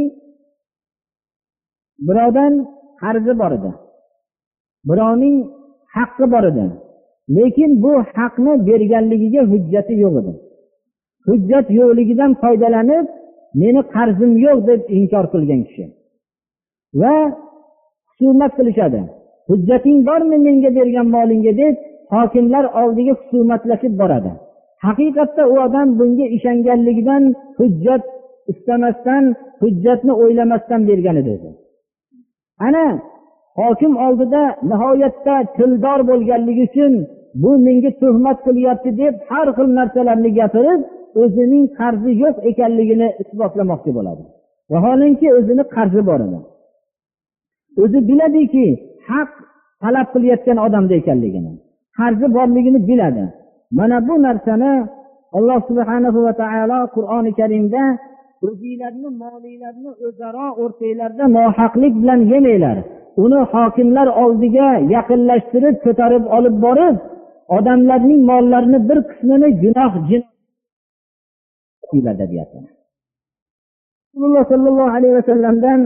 birodan qarzi bor edi. Birovning haqqi bor edi. Lekin bu haqni berganligiga hujjati yo'q edi. Hujjat yo'qligidan foydalanib, meni qarzim yo'q deb inkor qilgan kishi. Va husumat qilishadi. Hujjating bormi menga bergan molingga deb hokimlar oldiga husumatlashib boradi. Haqiqatda u odam bunga ishonganligidan hujjat istamasdan, hujjatni o'ylamasdan bergan edi. Ana hokim oldida nihoyatda tildor bo'lganligi uchun bu menga tuhmat qilyapti deb har xil narsalarni gapirib, o'zining qarzi yo'q ekanligini isbotlamoqchi bo'ladi. Vaholanki o'zining qarzi bor edi. O'zi biladiki, haq talab qilayotgan odamda ekanligini, qarzi borligini biladi. Mana bu narsani Alloh subhanahu va taolo Qur'oni Karimda o'zingizlarning molinglarni o'zaro o'rtanglarda nohaqlik bilan yemanglar. Uni hokimlar oldiga yaqinlashtirib, ko'tarib olib borib, odamlarning mollarini bir qismini gunoh jinoyatlarda deyapti. Rasululloh sallallohu alayhi vasallamdan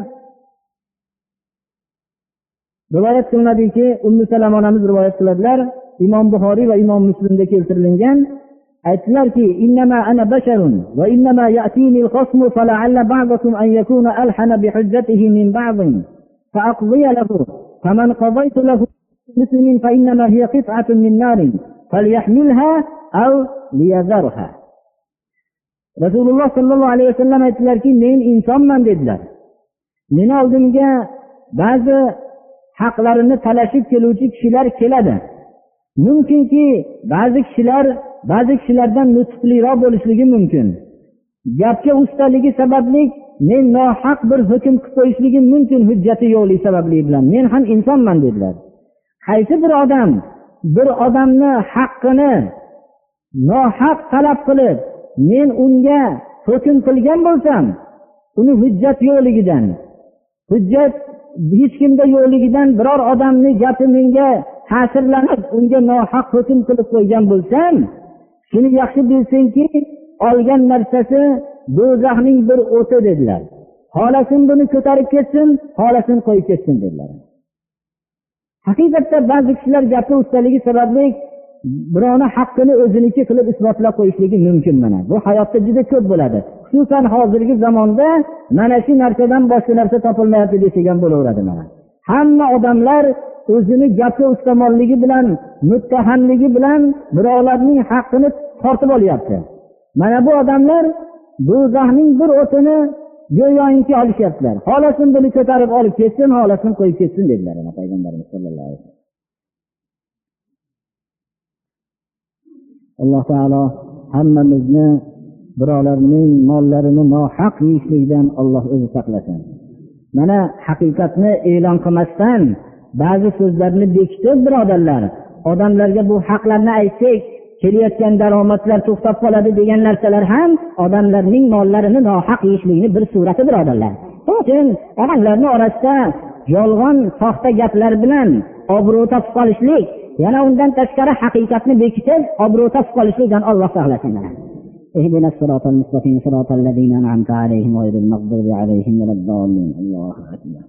rivoyat qilinadiki, Ummu Salama onamiz rivoyat qiladilar. Imom Buxoriy va Imom Muslimda keltirilgan. Aytdilarki, "Innama ana basharun va innama ya'tini al-khasmu fala'alla ba'dakum an yakuna alhana bi hujjatihi min ba'din فأقضي له فمن قضيت له مسلم فإنما هي قطعة من نار فليحملها أو ليذرها." Rasululloh sallallohu alayhi vasallam aytdilarki, men insonman dedilar. Meni oldimga ba'zi haqlarini talashib keluvchi kishilar keladi. Mumkinki ba'zi kishilardan nutqliroq bo'lishligi mumkin. Gapga ustaligi sababli men nohaq bir hukm qilib qo'yishligim mumkin, hujjati yo'qligi sababli bilan. Men ham insonman dedilar. Qaysi bir odamni haqqini nohaq talab qilib, men unga hukm qilgan bo'lsam, uni hujjat yo'qligidan, hujjat hech kimda yo'qligidan biror odamning gapi menga ta'sirlanib, unga nohaq hukm qilib qo'ygan bo'lsam, shuni yaxshi bilsinki, olgan narsasi do'zaxning bir o'ti dedilar. Xolasin buni ko'tarib ketsin, xolasin qo'yib ketsin dedilar. Haqiqatda ba'zi kishilar gapi ustaligi sababli birovni haqqini o'ziniki qilib isbotlab qo'yishligi mumkin mana. Bu hayotda juda ko'p bo'ladi. Xususan hozirgi zamonda mana shu narsadan boshqa narsa topilmayapti degan bo'laveradi mana. Hamma odamlar o'zini gapi ustamonligi bilan, muttahamligi bilan birovlarning haqqini tortib olyapti. Mana bu odamlar do'zaxning bir o'tini go'yoki olishyaptilar. Xolasin buni ko'tarib olib ketsin, xolasin qo'yib ketsin dedilar payg'ambarimiz sollallohu alayhi vasallam. Alloh taolo hammamizni birovlarning mollarini nohaq yeyishlikdan Alloh o'zi saqlasin. Mana haqiqatni e'lon qilmasdan ba'zi so'zlarni bekitib birodarlar, odamlarga bu haqlarni aytsak, kelayotgan daromadlar to'xtab qoladi degan narsalar ham odamlarning mollarini nohaq yeyishlikning bir surati birodarlar. Uchun odamlarning orasida yolg'on, soxta gaplar bilan obro' topib qolishlik, yana undan tashqari haqiqatni bekitib obro' topib qolishlikdan Alloh saqlasin. اهدنا الصراط المستقيم صراط الذين أنعمت عليهم غير المغضوب عليهم ولا الضالين. الله أكبر.